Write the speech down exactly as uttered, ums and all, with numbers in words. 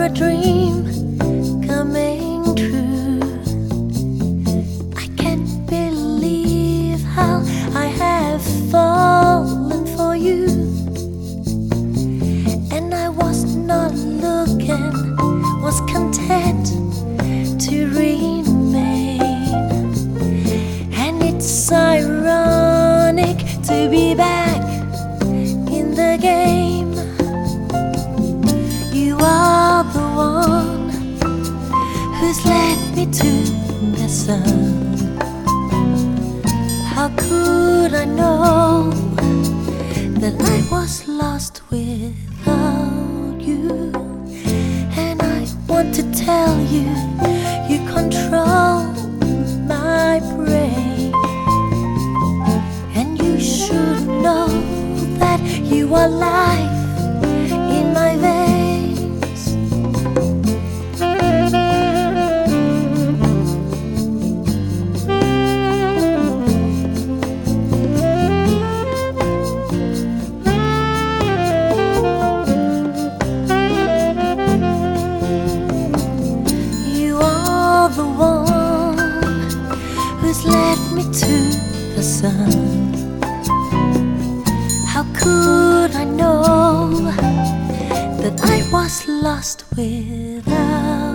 dream coming true. I can't believe how I have fallen for you, and I was not looking, was content to remain. And it's ironic to be back in the game. You are the one who's led me to the sun. How could I know that I was lost without you? And I want to tell you, you control my brain, and you should know that you are life in my veins. You are the one who's led me to the sun. How could I know that I was lost without